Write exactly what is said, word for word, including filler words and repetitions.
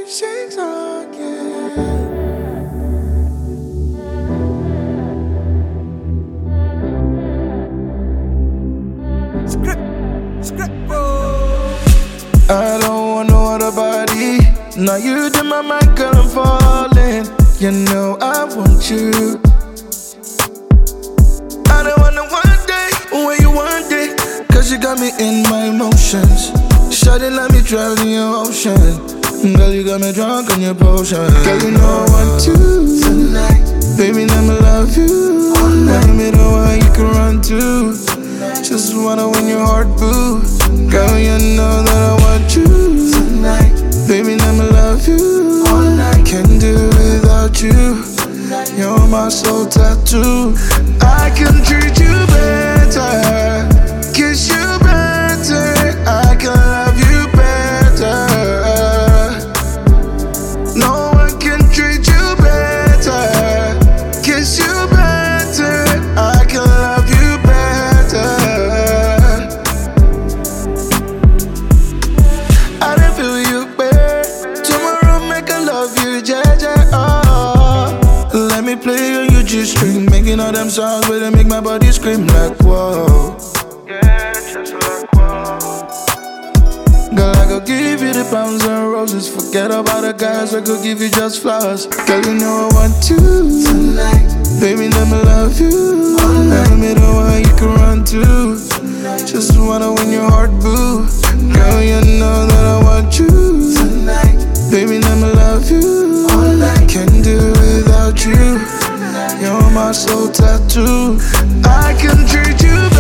three six again. Script, script, bro. I don't want no other body. Now you in my mind, girl, I'm falling. You know I want you. I don't want no one day when you want it, cause you got me in my emotions. Shawty, let me drown in your ocean. Girl, you got me drunk on your potion. Girl, you know I want you tonight. Baby, let me love you all night. Let me know where you can run to. Just wanna win your heart, boo. Girl, you know that I want you tonight. Baby, let me love you all night. Can't do without you. You're my soul tattoo. I can treat you better, kiss you better, I can love you better. No one can treat you better, kiss you better, I can love you better. I didn't feel you, babe. Tomorrow make I love you, J J. Oh, let me play on your G-string, making all them sounds where they make my body scream like whoa. Yeah, just like whoa. Girl, I could give you the pounds and roses. Forget about the guys, I could give you just flowers. Girl, you know I want you tonight. Baby, let me love you all night. Let me know where you can run to. Just wanna win your heart, boo. Girl, you know that I want you tonight. Baby, let me love you all night. Can't do without you. You're my soul tattoo. I can treat you